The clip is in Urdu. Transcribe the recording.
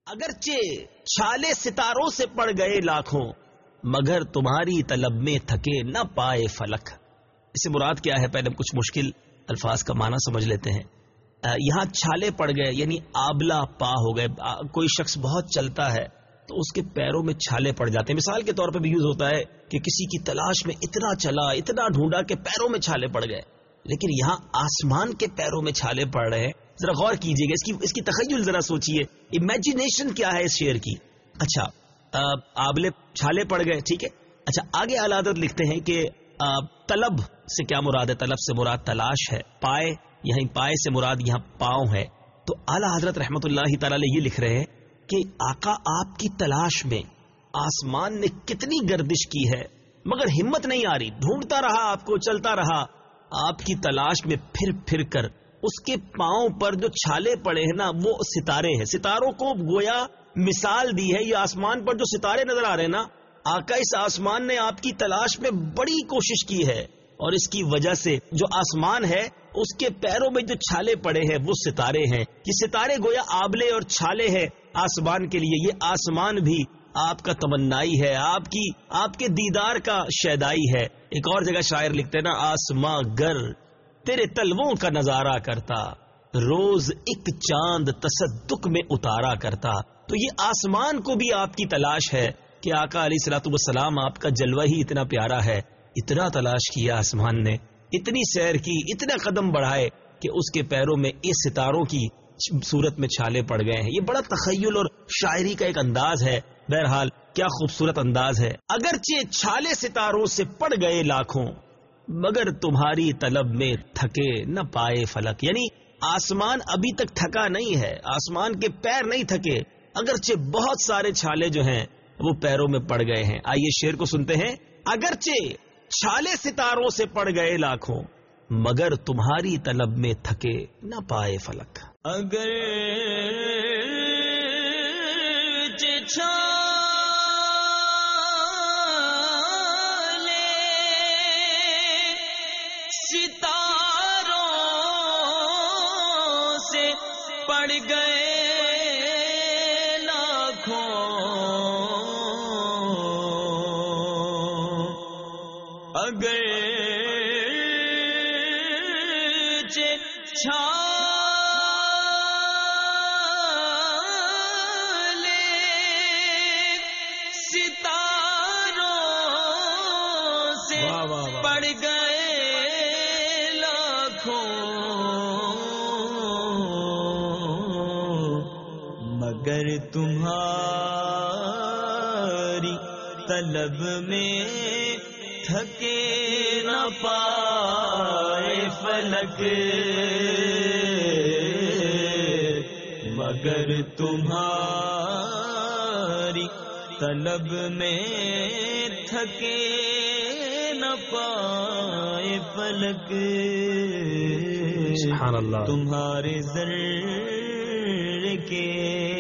اگرچہ چھالے ستاروں سے پڑ گئے لاکھوں، مگر تمہاری طلب میں تھکے نہ پائے فلک. اس سے مراد کیا ہے؟ پہلے ہم کچھ مشکل الفاظ کا معنی سمجھ لیتے ہیں. یہاں چھالے پڑ گئے یعنی آبلا پا ہو گئے. کوئی شخص بہت چلتا ہے تو اس کے پیروں میں چھالے پڑ جاتے ہیں. مثال کے طور پہ بھی یوز ہوتا ہے کہ کسی کی تلاش میں اتنا چلا، اتنا ڈھونڈا کہ پیروں میں چھالے پڑ گئے. لیکن یہاں آسمان کے پیروں میں چھالے پڑ رہے ہیں. ذرا غور کیجئے گا، اس کی تخیل ذرا سوچئے، امیجینیشن کیا ہے اس شعر کی. اچھا، آبلے چھالے پڑ گئے، ٹھیک ہے. اچھا، آگے اعلی حضرت لکھتے ہیں کہ طلب سے کیا مراد ہے؟ طلب سے مراد تلاش ہے. پائے، یہیں پائے سے مراد یہاں پاؤں ہے. تو اعلی حضرت رحمت اللہ تعالی علیہ یہ لکھ رہے ہیں کہ آقا آپ کی تلاش میں آسمان نے کتنی گردش کی ہے، مگر ہمت نہیں آ رہی. ڈھونڈتا رہا آپ کو، چلتا رہا. آپ کی تلاش میں پھر پھر کر اس کے پاؤں پر جو چھالے پڑے ہیں نا، وہ ستارے ہیں. ستاروں کو گویا مثال دی ہے. یہ آسمان پر جو ستارے نظر آ رہے ہیں نا، آقا اس آسمان نے آپ کی تلاش میں بڑی کوشش کی ہے، اور اس کی وجہ سے جو آسمان ہے اس کے پیروں میں جو چھالے پڑے ہیں وہ ستارے ہیں. یہ ستارے گویا آبلے اور چھالے ہیں آسمان کے لیے. یہ آسمان بھی آپ کا تمنائی ہے، آپ کے دیدار کا شیدائی ہے. ایک اور جگہ شاعر لکھتے ہیں نا، آسماں گر تیرے تلووں کا نظارہ کرتا، روز ایک چاند تصدق میں اتارا کرتا. تو یہ آسمان کو بھی آپ کی تلاش ہے کہ آقا علیہ الصلوۃ والسلام آپ کا جلوہ ہی اتنا پیارا ہے. اتنا تلاش کیا آسمان نے، اتنی سیر کی، اتنا قدم بڑھائے کہ اس کے پیروں میں اس ستاروں کی صورت میں چھالے پڑ گئے ہیں. یہ بڑا تخیل اور شاعری کا ایک انداز ہے. بہرحال کیا خوبصورت انداز ہے. اگرچہ چھالے ستاروں سے پڑ گئے لاکھوں، مگر تمہاری طلب میں تھکے نہ پائے فلک. یعنی آسمان ابھی تک تھکا نہیں ہے، آسمان کے پیر نہیں تھکے، اگرچہ بہت سارے چھالے جو ہیں وہ پیروں میں پڑ گئے ہیں. آئیے شعر کو سنتے ہیں. اگرچہ چھالے ستاروں سے پڑ گئے لاکھوں، مگر تمہاری طلب میں تھکے نہ پائے فلک. اگر ستاروں سے پڑ گئے لاکھوں، اگر چھالے ستاروں سے پڑ گئے لاکھوں، مگر تمہاری طلب میں تھکے نہ پائے فلک، مگر تمہاری طلب میں تھکے نہ پائے فلک. سبحان اللہ. تمہارے ذرے کے